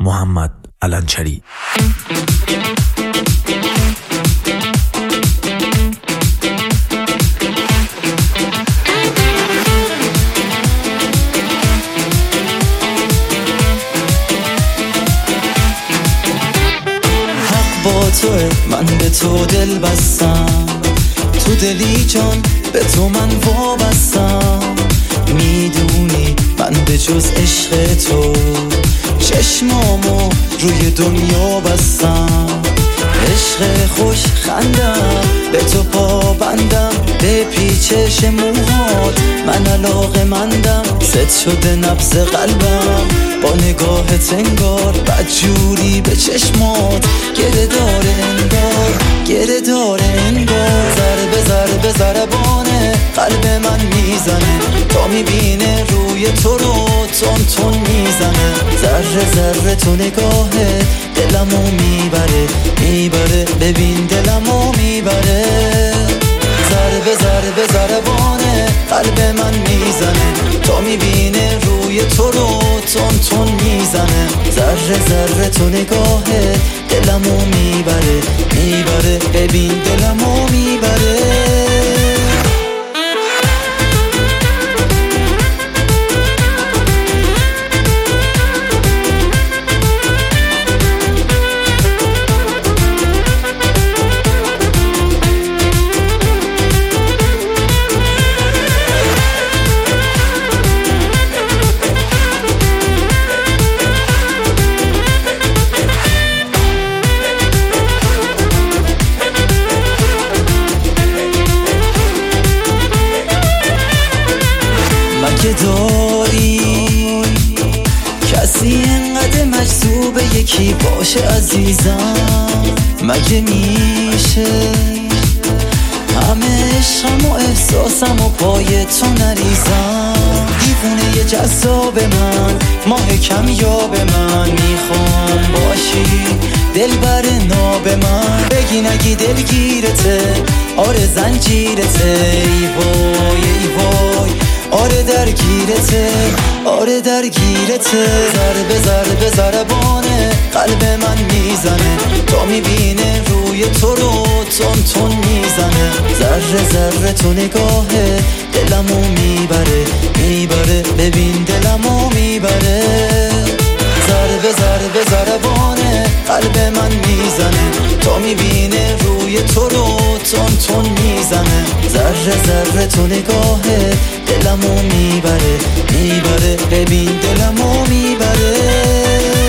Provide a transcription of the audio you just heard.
محمد علنچری. با توه، من به تو دل بستم، تو دلی جان به تو من وابستم. میدونی من به جز عشق تو چشمامو روی دنیا بستم. عشق خوش خندم به تو پابندم، به پیچش موهات من علاقه‌مندم. ست شده نبض قلبم با نگاهت انگار، بدجوری به چشمات گره داره انگار، گره داره انگار. ضربه ضربه ضربانه قلب من میزنه، تا میبینه روی تو رو تون تون میزنه. ذره ذره تو نگاهه دلمو میبره میبره، ببین دلمو میبره. ضربه ضربه ضربانه قلب من میزنه، تا میبینه روی تو رو تون تون میزنه. ذره ذره تو نگاهه دلمو میبره میبره، ببین دلمو میبره. مگه داری کسی انقدر مجذوب یکی باشه عزیزم؟ مگه میشه همه عشقم و احساسم و پای تو نریزم؟ دیوونه یه جذاب من، ماه کمیاب من، میخوام باشی دلبر ناب من. بگی نگی دلگیرته، آره زنجیرته، ای وای ای وای، آره درگیرته آره درگیرته. ضربه ضربه ضربانه قلب من میزنه، تا میبینه روی تو رو تون تون میزنه. ذره ذره تو نگاهه دلمو میبره میبره، ببین دلمو میبره. ضربه ضربه ضربانه قلب من میزنه، تا میبینه روی تو رو تون تون میزنه. ذره ذره تو نگاهه دلمو میبره میبره، ببین دلمو میبره.